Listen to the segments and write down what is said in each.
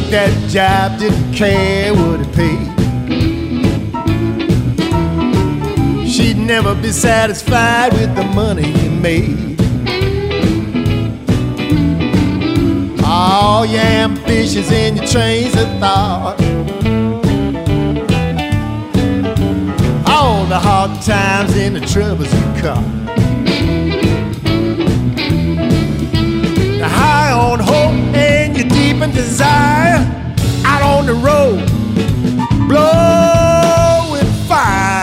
that job, didn't care what it paid. She'd never be satisfied with the money you made. All your ambitions and your trains of thought, all the hard times and the troubles you caught. Now high on hope and your deep in desire, out on the road, blowing fire.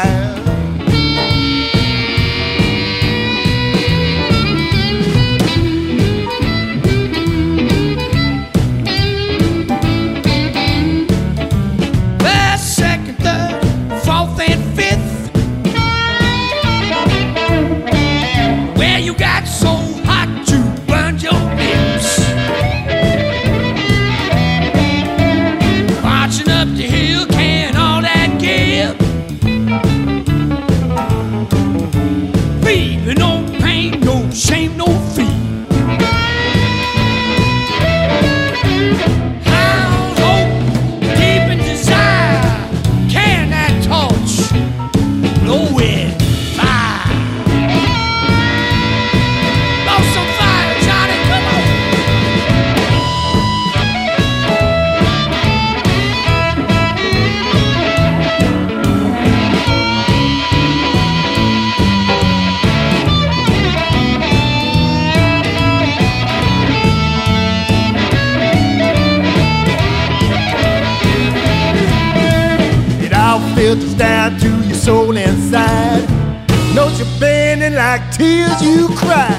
Filters down to your soul inside. Notes you're bending like tears you cry.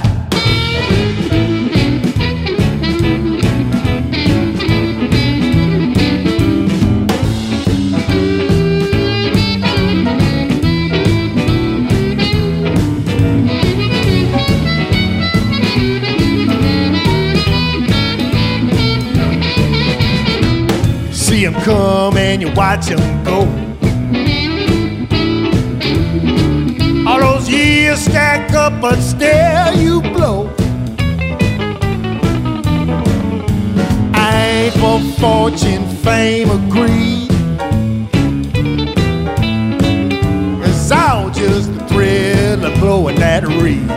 See 'em come and you watch 'em go. All those years stack up, but still you blow. I ain't for fortune, fame, or greed. It's all just the thrill of blowing that reed.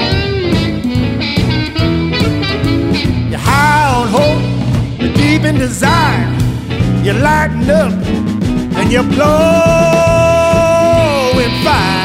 You're high on hope, you're deep in desire. You lighten up and you blow in fire.